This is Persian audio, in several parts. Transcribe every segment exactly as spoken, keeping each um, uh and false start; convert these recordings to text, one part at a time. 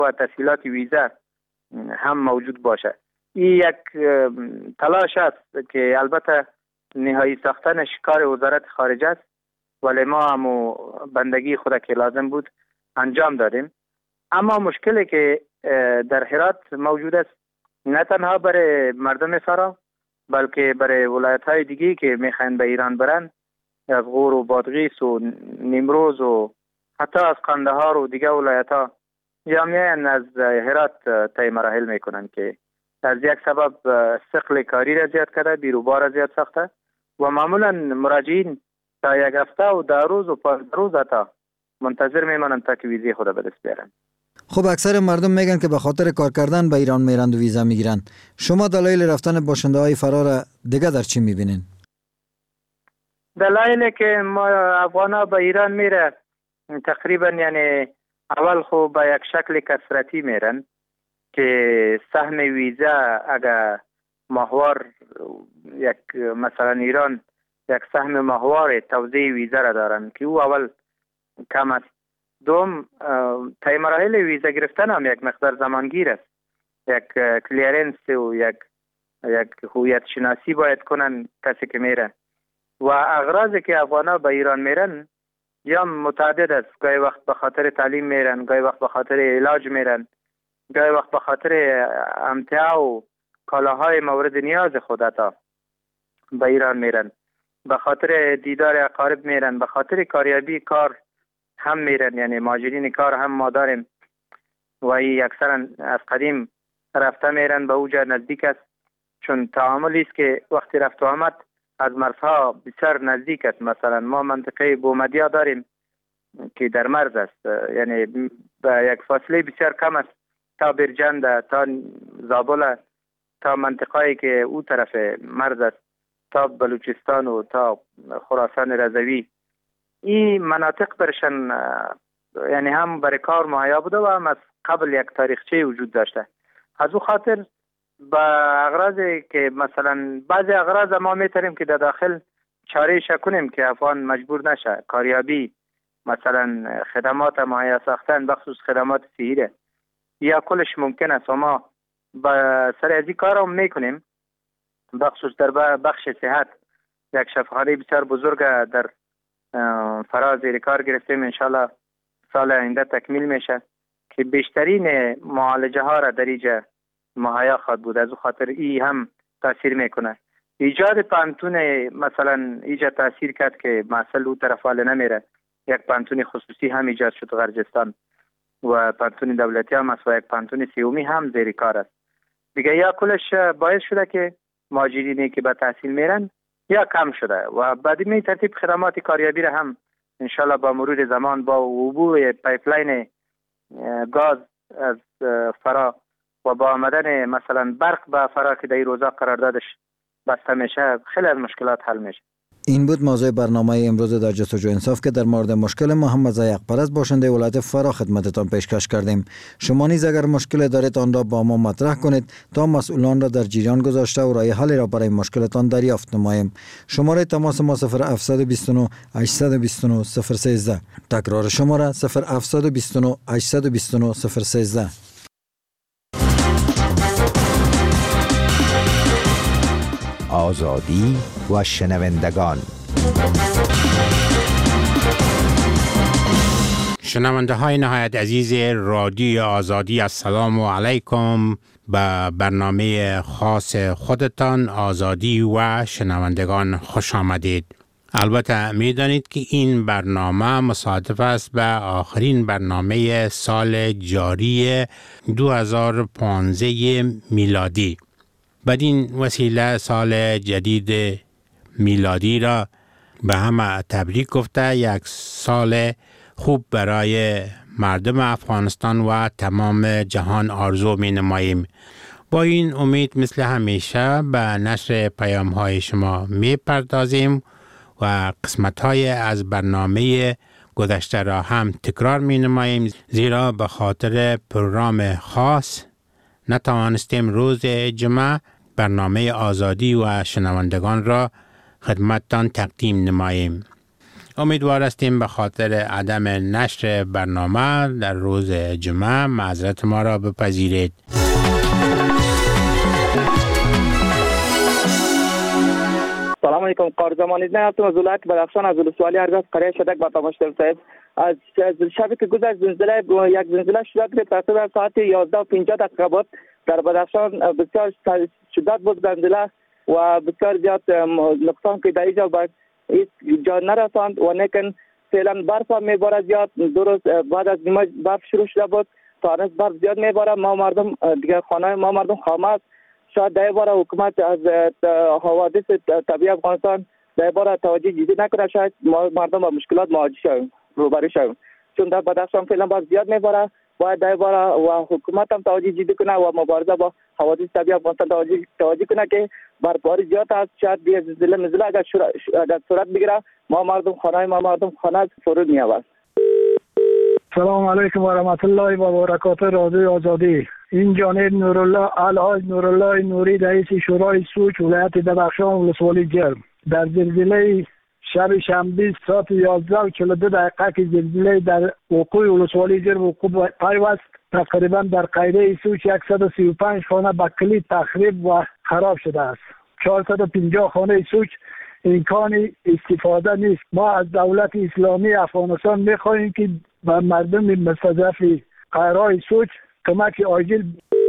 و تسهیلات ویزا هم موجود باشه. این یک تلاش است که البته نهایی ساختنش کار وزارت خارجه است، ولی ما هم بندگی خود که لازم بود انجام دادیم. اما مشکلی که در هرات موجود است نه تنها برای مردم فرا بلکه برای ولایت های دیگی که میخواین به ایران برن، از غور و بادغیس و نیمروز و حتی از قندهار و دیگه ولایت ها یا میان از هرات طی مراحل میکنن که از یک سبب ثقل کاری را زیاد کرده، بیروبار را زیاد ساخته و معمولا مراجعین تا یک هفته و ده روز و پنج روز تا منتظر میمانند تا که ویزه خود به دست بیارن. خب اکثر مردم میگن که به خاطر کار کردن به ایران میرند و ویزا میگیرن. شما دلایل رفتن باشنده های فرار دیگه در چی میبینین؟ دلایلی که ما افغانا به ایران میره تقریبا یعنی اول خو به یک شکل کثرتی میرن که سهم ویزا اگر ماهوار یک مثلا ایران یک سهم ماهوار توزیع ویزا را دارن که او اول کم است. دوم طی مراحل ویزا گرفتن هم یک مقدار زمانگیر است. یک کلیرنس و یک یک هویت شناسی باید کنن کسی که میره و اغراضی که افغانا به ایران میرن یا متعدد است. گاهی وقت به خاطر تعلیم میرن، گاهی وقت به خاطر علاج میرن، گاهی وقت به خاطر امتیاع و کالاهای مورد نیاز خودتا به ایران میرن، به خاطر دیدار اقارب میرن، به خاطر کاریابی کار هم میرن. یعنی ماجرین کار هم ما داریم و این اکثرا از قدیم رفته میرن به اوجا نزدیک است، چون تعاملی است که وقتی رفت و آمد از مرزها بسیار نزدیک است. مثلا ما منطقه بومدیا داریم که در مرز است، یعنی به یک فاصله بسیار کم است تا برجند، تا زابل، تا منطقه‌ای که او طرف مرز است، تا بلوچستان و تا خراسان رضوی. این مناطق برشن یعنی هم برای کار مهیا بوده و هم از قبل یک تاریخچه وجود داشته. از او خاطر با اغراضی که مثلا بعضی اغراض ما میتونیم که در داخل چاره شکنیم که افغان مجبور نشه کاریابی، مثلا خدمات مهیا ساختن بخصوص خدمات صحیه یا کلش ممکن است و ما با سر از این کار هم میکنیم. بخصوص در بخش صحت یک شفاخانه بسیار بزرگ در فرا زیر کار گرفتیم، انشالله سال آینده تکمیل میشه که بیشترین معالجه ها را در اینجا مهیا خواهد بود. از او خاطر ای هم تاثیر میکنه. ایجاد پانتون مثلا ایجا تاثیر کرد که محصل او طرف حال نمیره. یک پانتون خصوصی هم ایجاد شد غرجستان و پانتون دولتی هم است و یک پانتون سیومی هم زیر کار است. دیگه یا کلش باعث شده که مهاجرینی که به تحصیل میرن یا کم شده و بعد می ترتیب خدمات کاریابی را هم انشالله با مرور زمان با عبور پایپلاین گاز از فرا و با آمدن مثلا برق به فرا که در این روزا قراردادش بسته میشه خیلی از مشکلات حل میشه. این بود موضوع برنامه امروز در جستجو انصاف که در مورد مشکل محمد یقپرست باشنده ولایت فرا خدمتتان پیشکش کردیم. شما نیز اگر مشکل دارید آن را با ما مطرح کنید تا مسئولان را در جریان گذاشته و راه حل را برای مشکلتان دریافت نماییم. شماره تماس ما صفر هفت دو نه هشت دو نه صفر یک سه. تکرار شماره صفر هفت دو نه هشت دو نه صفر یک سه. آزادی و شنوندگان. شنونده های نهایت عزیز رادیو آزادی، السلام علیکم. به برنامه خاص خودتان آزادی و شنوندگان خوش آمدید. البته می دانید که این برنامه مصادف است به آخرین برنامه سال جاری دو هزار و پانزده میلادی. بدین وسیله سال جدید میلادی را به همه تبریک گفته یک سال خوب برای مردم افغانستان و تمام جهان آرزو می نماییم. با این امید مثل همیشه به نشر پیام های شما می پردازیم و قسمت های از برنامه گذشته را هم تکرار می نماییم، زیرا به خاطر پروگرام خاص نتوانستیم روز جمعه برنامه آزادی و شنوندگان را خدمتتان تقدیم نماییم. امیدوار هستیم به خاطر عدم نشر برنامه در روز جمعه معذرت ما را بپذیرید. سلام علیکم. قاری زمانی نه هستم از ولایت بدخشان از ولسوالی ارگاز قریه شدک با تماشاگر صاحب. از شبی که گذشت زلزله یک زلزله شدت که تقریبا ساعت یازده و پنجاه دقیقه بود در بدخشان. بسیار شدت بود زلزله و بسیار زیاد نقصان که در اینجا به جا نرساند و لیکن فعلا برف میباره زیاد. دو روز بعد از نیمه برف شروع شده بود تا هنوز برف زیاد میباره. ما مردم دیگه خانه ما مردم خامه است. شاید در باره حکومت از حوادث طبیعی افغانستان در باره توجه جدی نکنه، شاید مردم با مشکلات مواجه شویم روبرو شویم، چون در بدخشان فعلا برف زیاد میباره. باید در باره و حکومت هم توجه جدی کنه و مبارزه با حوادث طبیعی افغانستان توجه توجه کنه که برفباری زیاد است. شاید دیگه زلزله مزله اگر صورت بگیره ما مردم خانه ما مردم خانه فرود میاد. سلام علیکم و رحمت الله و برکاته. رادیو آزادی، این جانب نورالله الحاج نورالله نوری رئیس شورای سوچ ولایت بدخشان ولسوالی جرم. در زلزله شب شنبه ساعت یازده و چهل و دو دقیقه که زلزله در وقوع ولسوالی جرم وقوع پیوست تقریبا در قریه سوچ صد و سی و پنج خانه به کلی تخریب و خراب شده است. چهارصد و پنجاه خانه سوچ امکان استفاده نیست. ما از دولت اسلامی افغانستان میخواهیم که به مردم مستضعف قرای سوچ کمک عاجل.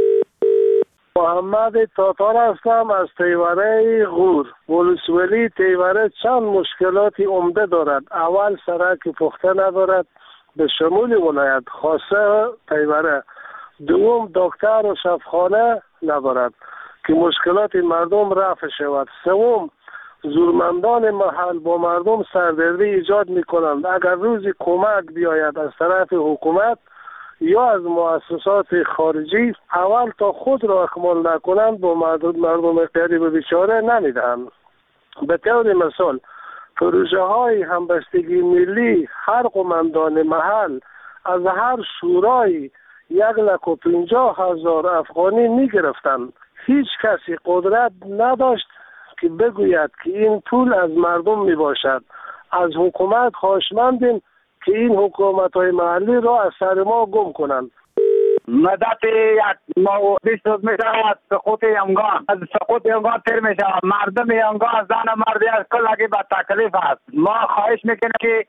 محمد تاتار هستم از تیوره غور. ولسوالی تیوره چند مشکلاتی عمده دارد. اول سرک پخته ندارد به شمول ولایت خاصه تیوره. دوم دکتر و شفاخانه ندارد که مشکلات مردم رفع شود. سوم زورمندان محل با مردم سردردی ایجاد می کنند. اگر روزی کمک بیاید از طرف حکومت یا از مؤسسات خارجی اول تا خود را اکمال نکنند با مردم مردم غریب و بیچاره نمیدهند. به طور مثال پروژه های همبستگی ملی هر قماندان محل از هر شورای یک لک و پنجاه هزار افغانی می گرفتند. هیچ کسی قدرت نداشت که بگوید که این پول از مردم می باشد. از حکومت خواهشمندیم که این حکومت های محلی را از سر ما گم کنند. مدت یک ماه و بیست روز می شود سقوط یمگان. از سقوط یمگان تیر می شود. مردم یمگان زن و مردی از کلگی به تکلیف است. ما خواهش میکنیم که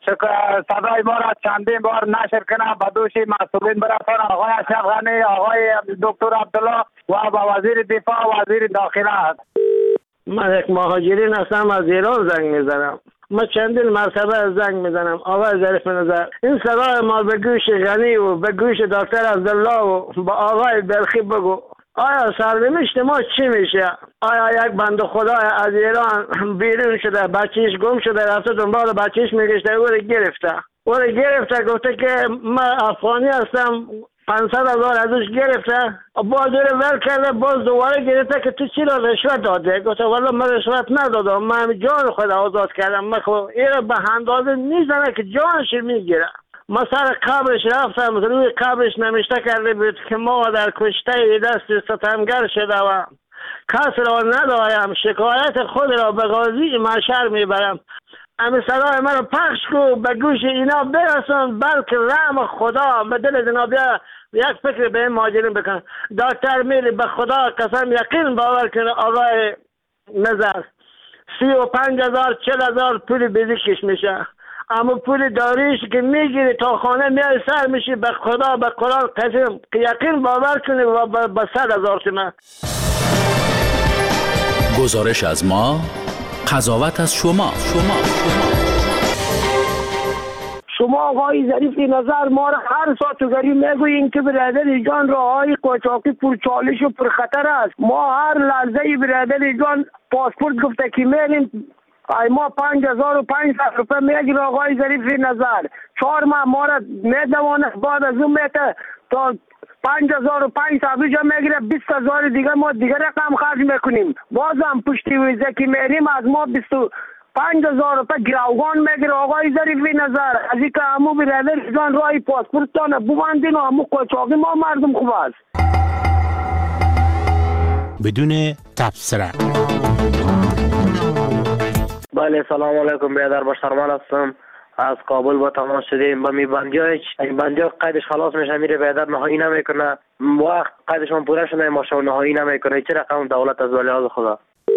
صدای ما را چندین بار نشر کنه، به دوش مسئولین برسان، آقای اشرف غنی، آقای دکتر عبدالله و با وزیر دفاع و وزیر داخله. من یک مهاجرین هستم، از ایران زنگ میزنم. ما چندین مرتبه زنگ میزنم. آقای ظریف نظر، این صدای ما به گوش غنی و به گوش دکتر عبدالله و با آقای بلخی بگو. آیا سرنوشت ما چی میشه؟ آیا یک بنده خدا از ایران بیرون شده، بچهش گم شده، رفته دنبال بچهش میگشته، او رو گرفته او رو گرفته گفته که من افغانی هستم، پانصد هزار ازش گرفته، باز رو ول کرده، باز دوباره گرفته که تو چی را رشوت داده؟ گفته والا من رشوت ندادم، من جان خود آزاد کردم. من خب این به اندازه میزنه که جانش میگیره. ما سر قبرش رفتم، روی قبرش نمیشته کرده بود که ما در کشته دست ستمگر شده و کس را ندارم، شکایت خود را به قاضی محشر میبرم. امی صدای من رو پخش کو به گوش اینا برسون، بلکه رحم خدا به دل اینا بیا، یک فکر به این مهاجرین بکن. دکتر میلی به خدا قسم یقین باور کنه آقای نظر سی و پنج هزار چل هزار پول بیزیکش میشه، اما پول داریش که میگیری تا خانه میای سر میشی، به خدا به قرآن قسم که یقین باور کنی و به صد هزار تومن. گزارش از ما، قضاوت از شما. شما شما آقای ظریف نظر ما را هر ساعتگری میگوییم که برادر جان راههای قاچاقی پر چالش و پر خطر است. ما هر لحظه برادر جان پاسپورت گفته که میریم، ای ما پنج هزار و پنج صد روپه میگیره آقای ظریف نظر. چهار ماه ما را میدوانه، بعد از اون میته تا پنج هزار و پنج صد جا میگیره، بیست هزار دیگه ما دیگه رقم خرج میکنیم. بازم پشتی ویزه که میریم از ما بیست و پنج هزار روپه گروگان میگیره آقای ظریف نظر. از این که همو برادر جان رای پاسپورت تانه ببندین و همو قاچاقی ما مردم خوب است. بدون تبصره. بله سلام علیکم برادر باشرمان هستم از کابل با تماس شدیم. با می بندیای بندیای قیدش خلاص میشه میره برادر نهایی نمیکنه، وقت قیدشون پوره شده ماشو نهایی نمیکنه. چه رقم دولت از ولی خدا؟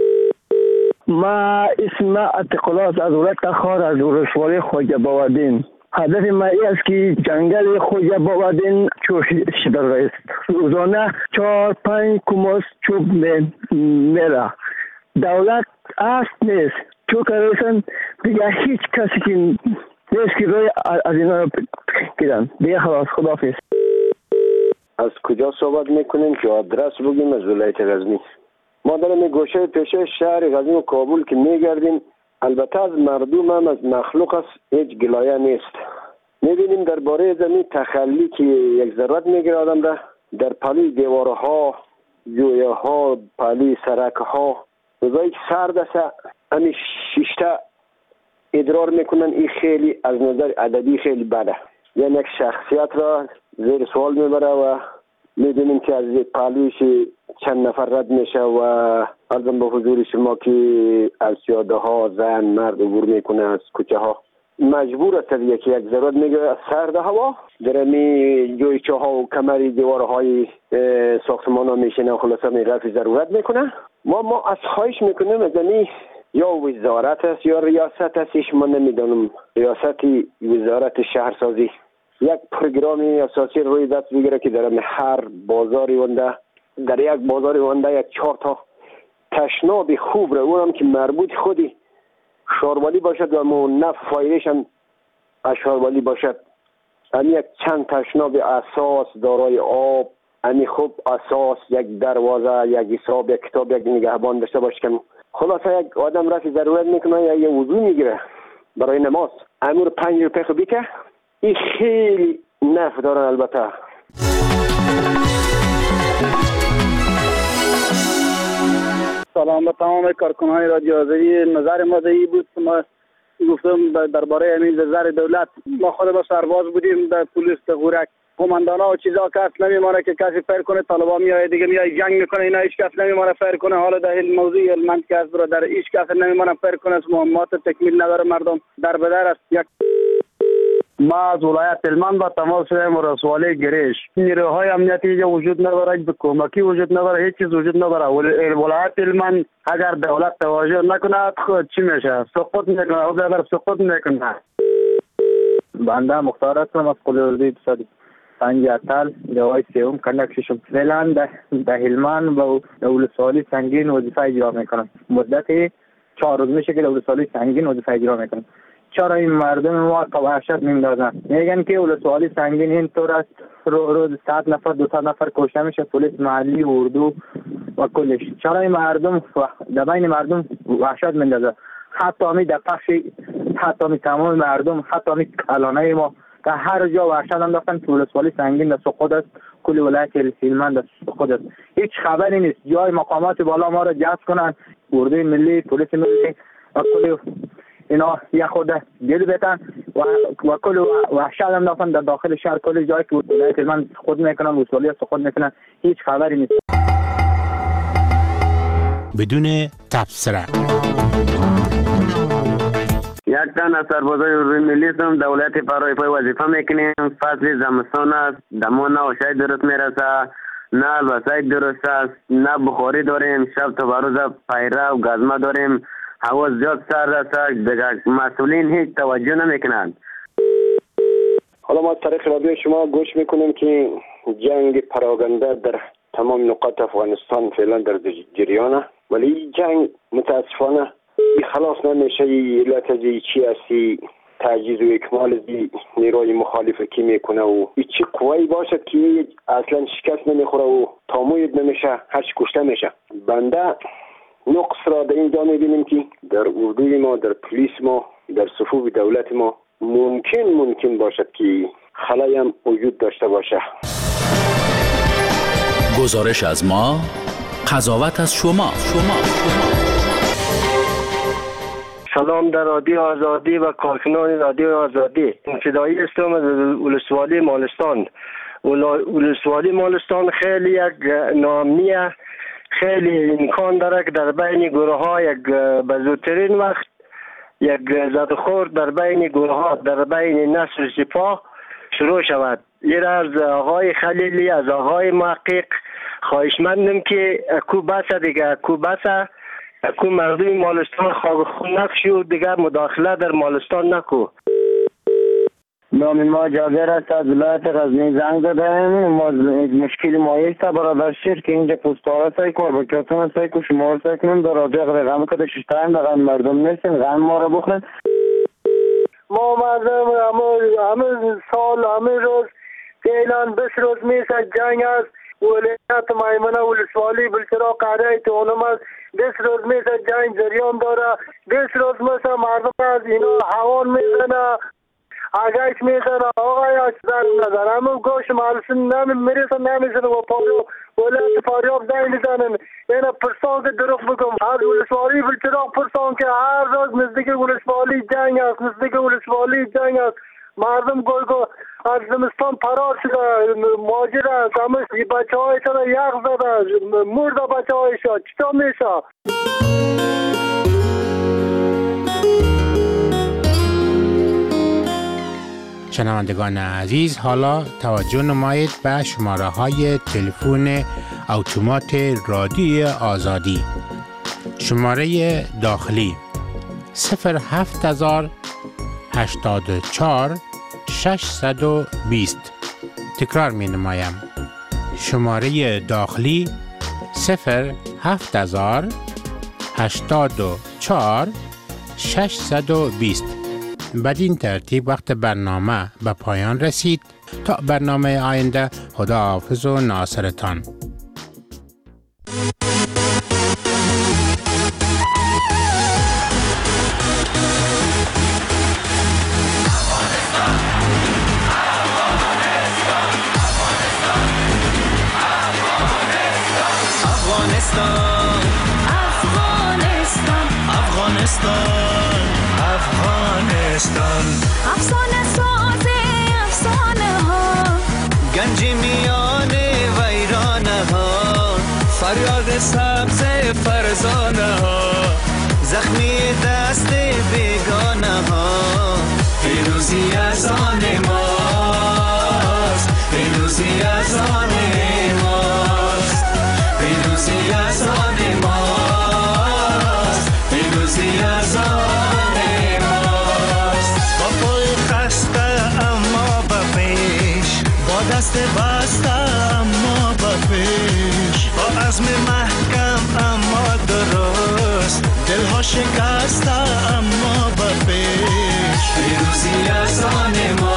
ما اسم اتقلاس از ولایت خار از ولسوالی خواجه باودین. هدف ما است که جنگل خواجه باودین چوش شده است. روزانه چهار پنج کماس چوب میره. دولت است نیست. چون که دیگه هیچ کسی که نیست که روی از اینا رو گیرن. دیگه خلاص خداحافظ. از کجا صحبت میکنیم که آدرس بگیم؟ از ولایت غزنی. ما در گوشه پیشه شهر غزنی و کابل که میگردیم، البته از مردم هم از مخلوق است هیچ گلایه نیست. میبینیم درباره زمین تخلی که یک ضرورت میگیره آدم را، در پلی دیوارها، جویه ها، پلی سرک ها، روزایی که سرد است همین شیشته ادرار میکنن. این خیلی از نظر عددی خیلی بده، یعنی یک شخصیت را زیر سوال میبره و میدونیم که از پلیش چند نفر رد میشه و ارزم به حضور شما که از جاده ها زن مرد عبور میکنه از کوچه ها. مجبور است یکی یک ضرورت میگه از سرد هوا در می جویچه ها و کمری دیوارهای ساختمان ها میشینه و خلاصه می رفع ضرورت میکنه. ما ما از خواهش میکنیم از این یا وزارت است یا ریاست است، ایش من نمیدونم، ریاست وزارت شهرسازی یک پروگرامی اساسی روی دست بگیره که در هر بازاری ونده، در یک بازاری ونده یک چهار تا تشناب خوب رو، اونم که مربوط خودی شاروالی باشد و منف فایلش هم شاروالی باشد. همین یک چند تشناب اساس دارای آب، همین خوب اساس، یک دروازه، یک حساب، یک کتاب، یک نگهبان داشته باشه که خلاصه یک آدم رفت ضرورت میکنه یا یه وضو میگیره برای نماز، امور پنج روپیه خوبی که این خیلی نفع دارن. البته سلام به تمام کارکنان رادیو آزادی. نظر ما این بود که ما گفتم درباره همین نظر دولت. ما خود با سرباز بودیم در پلیس غورک، قماندانا و چیزا کس نمیمانه که کسی فر کنه، طالبا میاد دیگه میاد جنگ میکنه، اینا هیچ کس نمیمانه فر کنه. حالا در این موضوع علمند که از برادر هیچ کس نمیمانه فر کنه، مهمات تکمیل نداره، مردم در بدر است. یک ما از ولایت هلمند با تماس شدیم و رسوالی گریش. نیروهای امنیتی اینجا وجود نداره، به کمکی وجود نداره، هیچ چیز وجود نداره. ولایت هلمند اگر دولت توجه نکنه خود چی میشه؟ سقوط میکنه، او در سقوط میکنه. بنده مختار هستم از قلیوردی اقتصادی سنگ اتل جوای سیوم کندک ششم. فعلا در هلمند با ولسوالی سنگین وظیفه اجرا میکنم. مدت چهار روز میشه که ولسوالی سنگین وظیفه اجرا میکنم. چرا این مردم ما وحشت میندازن؟ میگن که ولسوالی سنگین این طور است، رو روز صد نفر دو صد نفر کشته میشه، پلیس محلی، اردو و کلش. چرا این مردم در بین مردم وحشت میندازه؟ حتی می در پخش، حتی می تمام مردم، حتی می کلانه ما که هر جا وحشت انداختن که ولسوالی سنگین در سقوط است، کل ولایت هلمند در سقوط است. هیچ خبری نیست. جای مقامات بالا ما را جذب کنن، اردوی ملی، پلیس ملی و کل اینا یک خود دل بتن و و کل وحشت انداختن در داخل شهر، کل جایی که ولایت هلمند سقوط میکنن، ولسوالی سقوط میکنن، هیچ خبری نیست. بدون تبصره یک تن از سربازای روی ملی هم دولت پای پای وظیفه میکنیم. فصل زمستان است، دما نه آشای درست میرسه، نه البسای درست است، نه بخاری داریم، شب تا بروز پیره و گزمه داریم، هوا زیاد سرد است، دیگه مسئولین هیچ توجه نمیکنند. حالا ما از طریق رادیو شما گوش میکنیم که جنگ پراگنده در تمام نقاط افغانستان فعلا در جریانه، ولی جنگ متاسفانه خلاص نمیشه. علت چی هستی؟ تعجیز و اکمال دی نیروی مخالف کی میکنه و چی قوی باشد که اصلا شکست نمیخوره و تاموید نمیشه، هرچی کشته میشه. بنده نقص را در اینجا میبینیم که در اردوی ما، در پلیس ما، در صفوف دولت ما ممکن ممکن باشد که خلایی هم وجود داشته باشه. گزارش از ما، قضاوت از شما. شما سلام در رادیو آزادی و کارکنان رادیو آزادی. فدایی هستم از ولسوالی مالستان. ولسوالی مالستان خیلی یک نامنیه، خیلی امکان داره که در بین گروه ها یک به زودترین وقت یک زد خور در بین گروه ها در بین نسل سپاه شروع شود. این از آقای خلیلی از آقای محقق خواهشمندم که اکو بسه دیگه اکو بسه اکو مردم مالستان خواه خون نکشو دیگه مداخله در مالستان نکو. نام ما جابر است از ولایت غزنی زنگ زدم. ما مشکلی مایه است برادر شیر که اینجا پستاره سای کار بکرتون سای که شما سای کنم در راجع رقم کده ششترین رقم مردم نیستن غم ما را بخورن. ما مردم همه سال همه روز که اعلان بس روز میشه جنگ است ولایت مایمنه ولسوالی بلچرا قره تونم است بیست روز میشه جنگ جریان داره. بیست روز میشه مردم از اینا هوان میزنه آگاهش میزنه آقای اجزار نظر همون گوش مالسن نمی میرسن نمیزنه و پاریو ولایت پاریاب زنگ میزنن. اینا پرسان که دروغ بگم از ولسوالی بلچرا پرسان که هر روز نزدیک ولسوالی جنگ است نزدیک ولسوالی جنگ است. مردم گل گل از زمستان فرار شده ماجر است همه بچه هایشان یخ زده مرده بچه هایشان چطور میشه؟ شنوندگان عزیز حالا توجه نمایید به شماره های تلفن اتومات رادیوی آزادی. شماره داخلی صفر هفت هزار هشتاد و چهار ششصد و بیست. تکرار می نمایم. شماره داخلی صفر هفت هزار هشتاد و چهار ششصد و بیست. بدین ترتیب وقت برنامه به پایان رسید. تا برنامه آینده خداحافظ و ناصرتان. افغانستان افسانه ساز افسانه ها گنج میان ویرانه ها فریاد سبز فرزانه ها زخمی دست بیگانه ها پیروزی از آن ماست پیروزی از آن ماست پیروزی از آن ماست پیروزی از آن دست بسته اما به پیش با عزم محکم اما درست دلها شکسته اما به پیش پیروزی از آن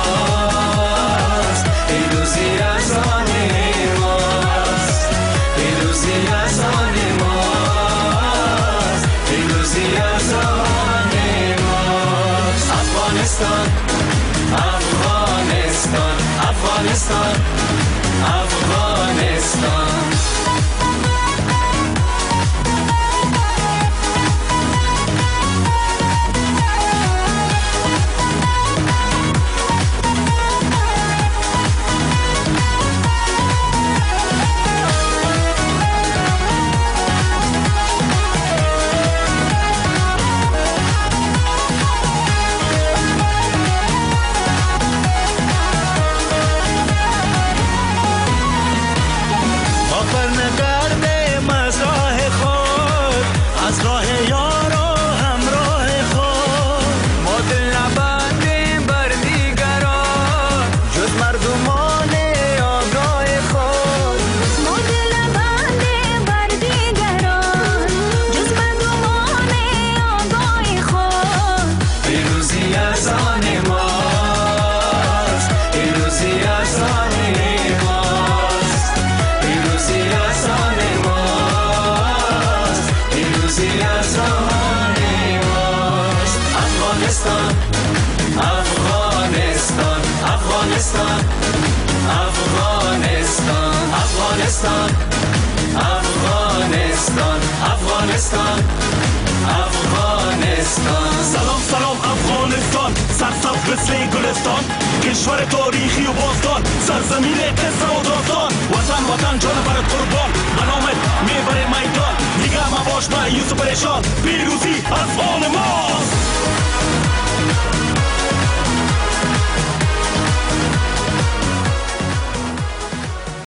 ماست پیروزی از آن ماست پیروزی از آن ماست پیروزی از آن ماست. افغانستان افغانستان افغانستان افغانستان Afghanistan, Afghanistan, Afghanistan, Afghanistan, Afghanistan. سلام سلام افغانستان، سرسبز مثل گلستان، کشور تاریخی و باستان، سرزمین قصه و داستان.